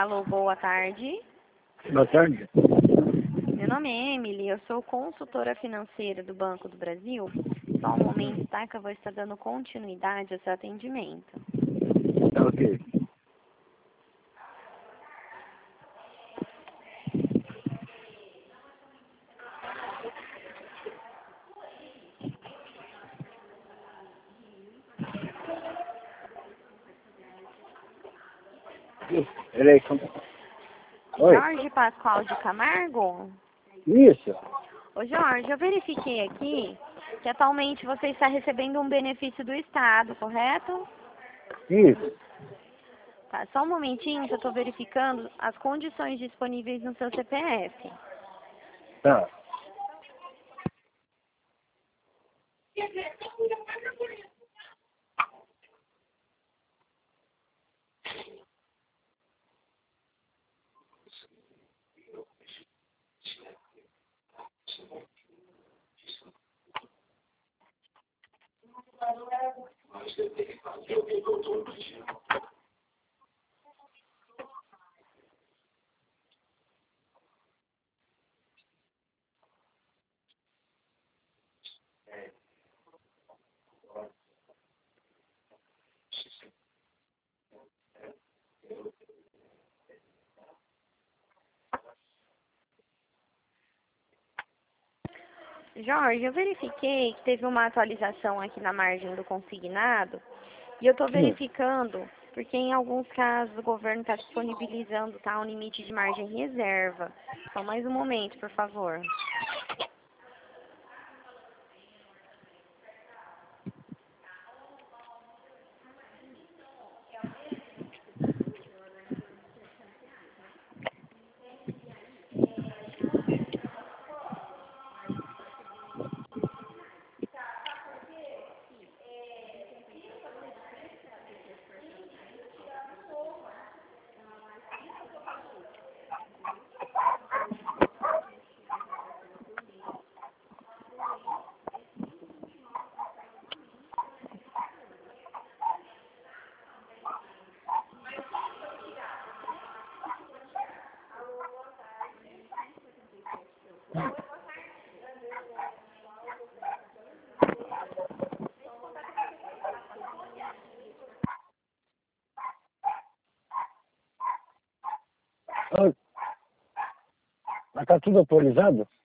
Alô, boa tarde. Boa tarde. Meu nome é Emily, eu sou consultora financeira do Banco do Brasil. Só um momento, tá? Que eu vou estar dando continuidade ao seu atendimento. Tá ok. Peraí, oi? Jorge Pascoal de Camargo? Isso. Ô Jorge, eu verifiquei aqui que atualmente você está recebendo um benefício do Estado, correto? Isso. Tá, só um momentinho que eu estou verificando as condições disponíveis no seu CPF. Tá. Jorge, eu verifiquei que teve uma atualização aqui na margem do consignado e eu estou Sim. verificando porque em alguns casos o governo está disponibilizando um limite de margem reserva. Só mais um momento, por favor. Oi. Mas tá tudo atualizado?